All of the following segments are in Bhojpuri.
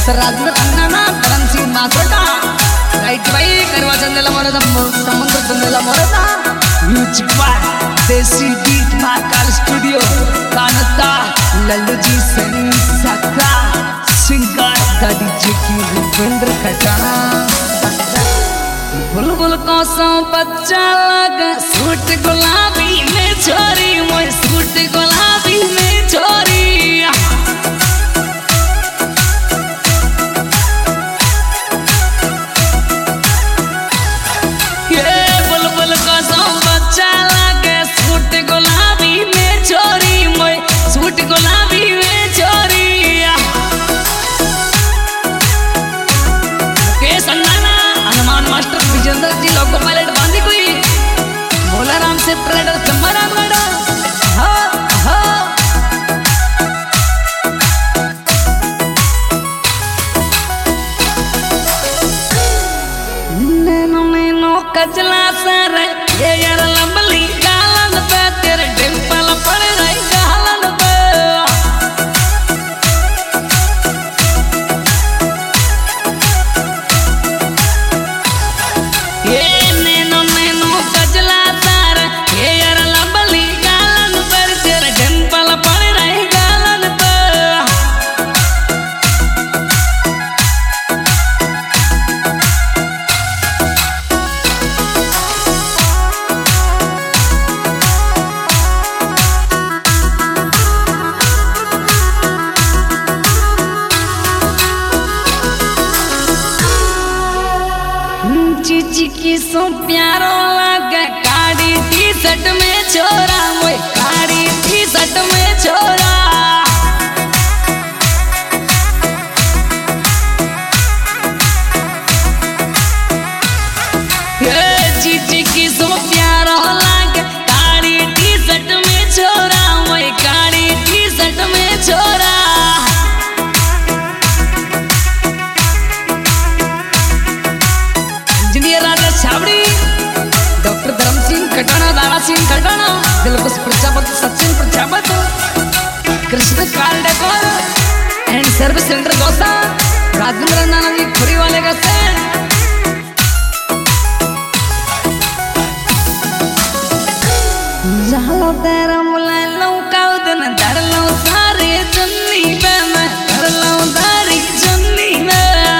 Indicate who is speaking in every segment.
Speaker 1: प्रोड्यूसर राजेंद्र अन्ना धर्म सिंह मासोटा राइट भाई करवा चंदेला मोरदा समुद्र Chandela Morda music by Desi beat Mahakal studio Kanta Lallu ji सका सिंगर दादी जी की भूपेंद्र खटाना बुलबुल कौसो बच्चा लगा सूट गुलाबी में छोरी मोय सूट गुलाबी में छोरी से ट्रेडर जमरा मड़ा हा हा नैनो कजला सर ये यार लंबली गालन पे तेरे डिंपल पड़ रही गालन पे ये नैनो कजला चीची की सो प्यारो लगे काड़ी टी शर्ट में छोरा मोय काड़ी टी शर्ट में छोरा चीची की सो प्यारो लगे काड़ी टी शर्ट में छोरा मोय काड़ी टी शर्ट में छोरा छावड़ी डॉक्टर धर्म Singh Khatana Dara Singh Khatana Dilkhush Prajapati Sachin Prajapati Krishna Kaldekar and service centre Gosa Rajendra नाना जी खुरी वाले का से जहां तेरा मुलाय लौका उदन धर लो सारे जन्नी पे मैं धर लो दारी जन्नी में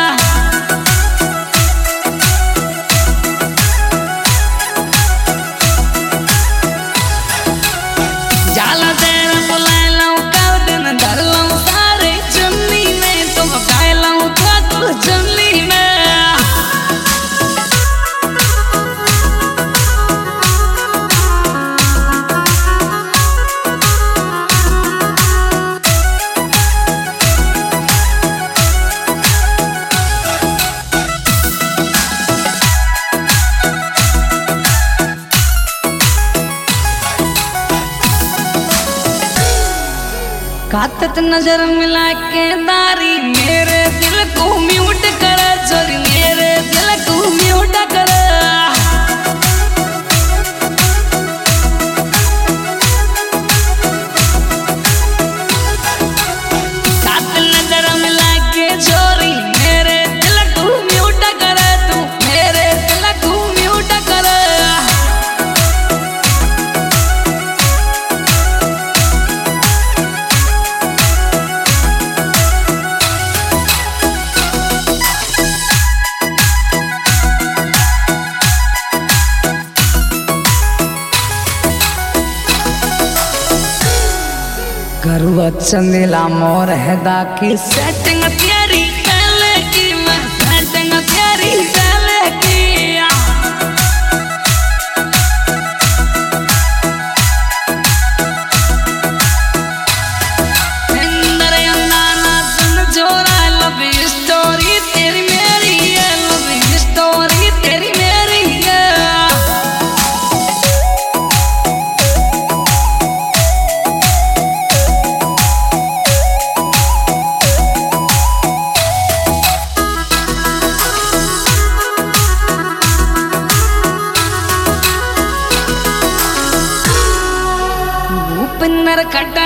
Speaker 1: कातत नजर मिला के दारी मेरे दिल को म्यूट कर छोरी मेरे दिल को म्यूट कर कातत नजर मिला के छोरी मेरे दिल को म्यूट कर तू मेरे दिल को म्यूट कर गरुआ चंदेला मोर हैदा की सेटिंग तेरी पहले की मैं सेटिंग तेरी पहले की इंदर अंदाना सुन जोरा लव स्टोरी तेरी मेरी है लव स्टोरी तेरी मेरी है भूपेंद्र खट्टा